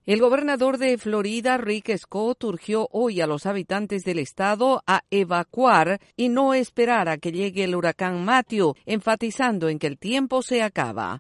El gobernador de Florida, Rick Scott, urgió hoy a los habitantes del estado a evacuar y no esperar a que llegue el huracán Matthew, enfatizando en que el tiempo se acaba.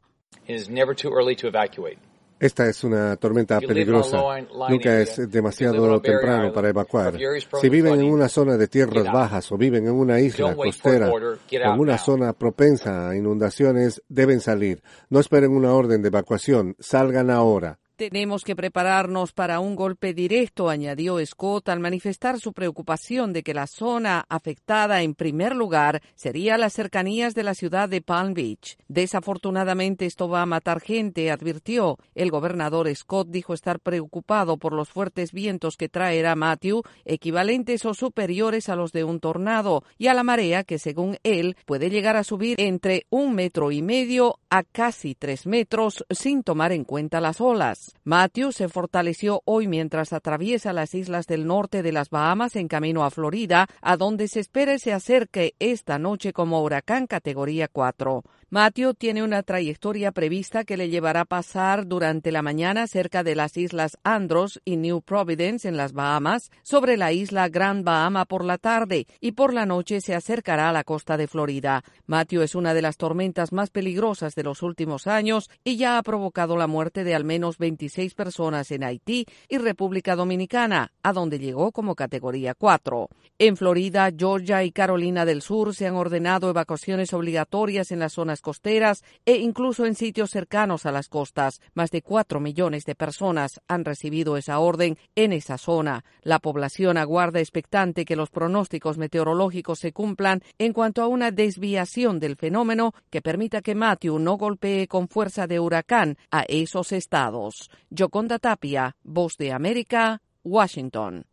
Esta es una tormenta peligrosa. Nunca es demasiado temprano para evacuar. Si viven en una zona de tierras bajas o viven en una isla costera o en una zona propensa a inundaciones, deben salir. No esperen una orden de evacuación. Salgan ahora. Tenemos que prepararnos para un golpe directo, añadió Scott al manifestar su preocupación de que la zona afectada en primer lugar sería las cercanías de la ciudad de Palm Beach. Desafortunadamente esto va a matar gente, advirtió. El gobernador Scott dijo estar preocupado por los fuertes vientos que traerá Matthew, equivalentes o superiores a los de un tornado, y a la marea que, según él, puede llegar a subir entre 1,5 metros a casi 3 metros sin tomar en cuenta las olas. Matthew se fortaleció hoy mientras atraviesa las islas del norte de las Bahamas en camino a Florida, a donde se espera se acerque esta noche como huracán categoría 4. Matthew tiene una trayectoria prevista que le llevará a pasar durante la mañana cerca de las islas Andros y New Providence en las Bahamas, sobre la isla Grand Bahama por la tarde, y por la noche se acercará a la costa de Florida. Matthew es una de las tormentas más peligrosas de los últimos años y ya ha provocado la muerte de al menos 26 personas en Haití y República Dominicana, a donde llegó como categoría 4. En Florida, Georgia y Carolina del Sur se han ordenado evacuaciones obligatorias en las zonas costeras e incluso en sitios cercanos a las costas. Más de 4 millones de personas han recibido esa orden en esa zona. La población aguarda expectante que los pronósticos meteorológicos se cumplan en cuanto a una desviación del fenómeno que permita que Matthew no golpee con fuerza de huracán a esos estados. Yoconda Tapia, Voz de América, Washington.